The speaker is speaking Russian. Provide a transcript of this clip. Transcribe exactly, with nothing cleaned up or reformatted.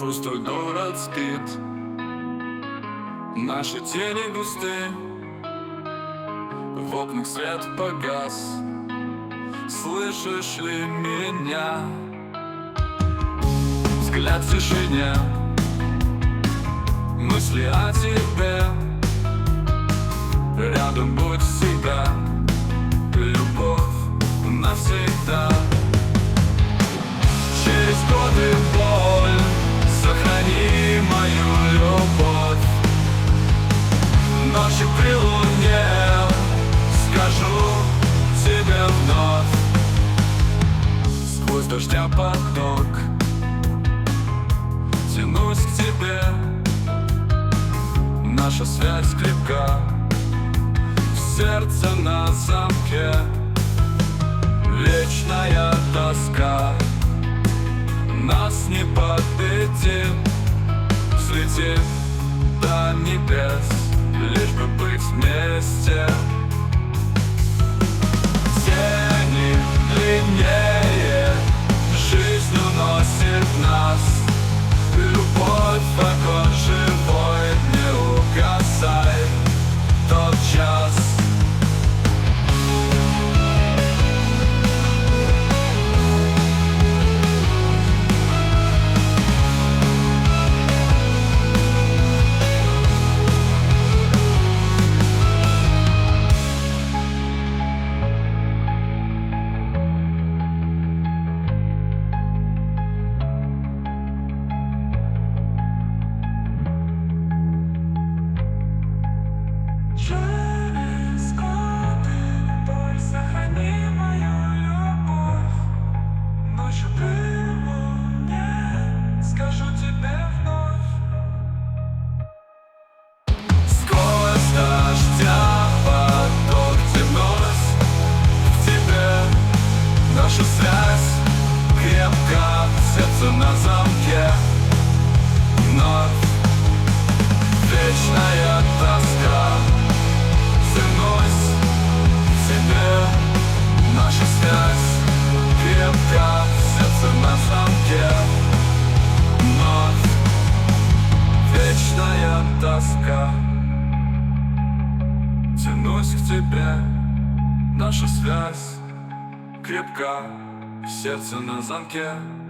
Пустой город спит, наши тени густы, в окнах свет погас. Слышишь ли меня? Взгляд в тишине, мысли о тебе. Рядом будь всегда, любовь навсегда. Через годы боль, сохрани мою любовь. Ночью при луне скажу тебе вновь. Сквозь дождя поток тянусь к тебе. Наша связь крепка, в сердце на замке. Вечная тоска, нас не победит. Взлетим до небес, лишь бы быть вместе. Тени длиннее, жизнь уносит нас. Любовь, огонь живой, не угасай тот час. Через годы боль, сохрани мою любовь. Ночью при луне скажу тебе вновь. Сквозь дождя поток тянусь к тебе. Наша связь крепка, сердце на замке. Вновь вечная тоска. Тянусь к тебе. Наша связь крепка, сердце на замке. Вновь вечная тоска. Тянусь к тебе. Наша связь крепка, сердце на замке.